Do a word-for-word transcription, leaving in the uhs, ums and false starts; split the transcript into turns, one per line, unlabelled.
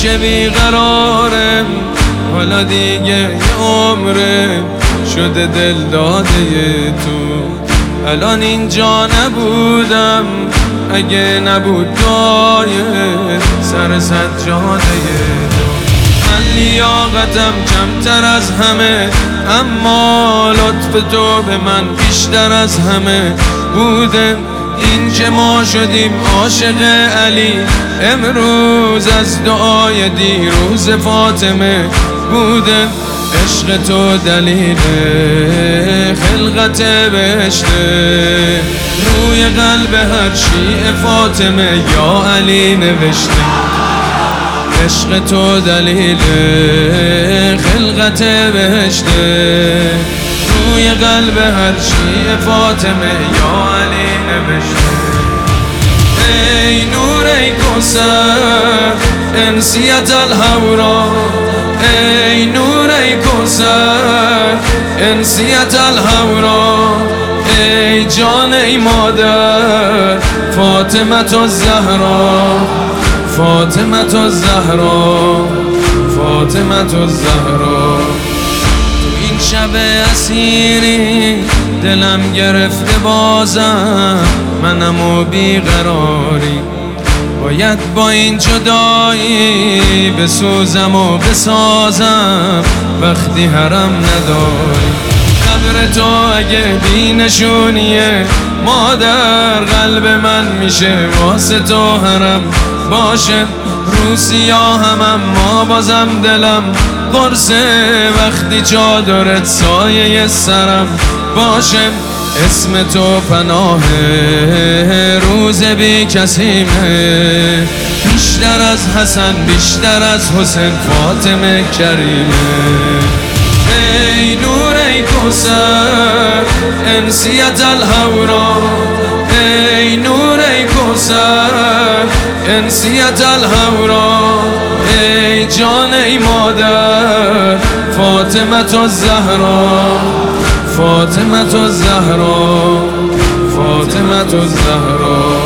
که بیقرارم، حالا دیگه یه عمره شده دل داده تو. الان اینجا نبودم اگه نبود دعای سر سجاده تو. من لیاقتم کمتر از همه، اما لطف تو به من بیشتر از همه بوده. این که ما شدیم عاشق علی امروز از دعای دیروز فاطمه بوده. عشق تو دلیل خلقت بهشته، روی قلب هر شیعه فاطمه یا علی نوشته. عشق تو دلیل خلقت بهشته، روی قلب هر شیعه فاطمه یا علی نوشته. ای نور ای کوثر انسیت الهورا، ای نور ای کوثر انسیت الهورا، ای جان ای مادر فاطمه الزهرا، فاطمه الزهرا، فاطمه الزهرا. تو این شب اسیری دلم گرفته بازم، منم و بیقراری باید با این جدایی بسوزم و بسازم وقتی حرم نداری. قبر تو اگه بی نشونیه مادر، قلب من میشه واسه تو حرم باشه. رو سیاهم اما بازم دلم قرصه، وقتی چادرت سایه سرم باشه. اسم تو پناه روز بی کسیمه، بیشتر از حسن بیشتر از حسین فاطمه کریمه. ای نور ای کوثر انسیت الهورا، ای نور ای کوثر انسیت الهورا، ای جان ای مادر فاطمه الزهرا، فاطمه الزهرا، فاطمه الزهرا.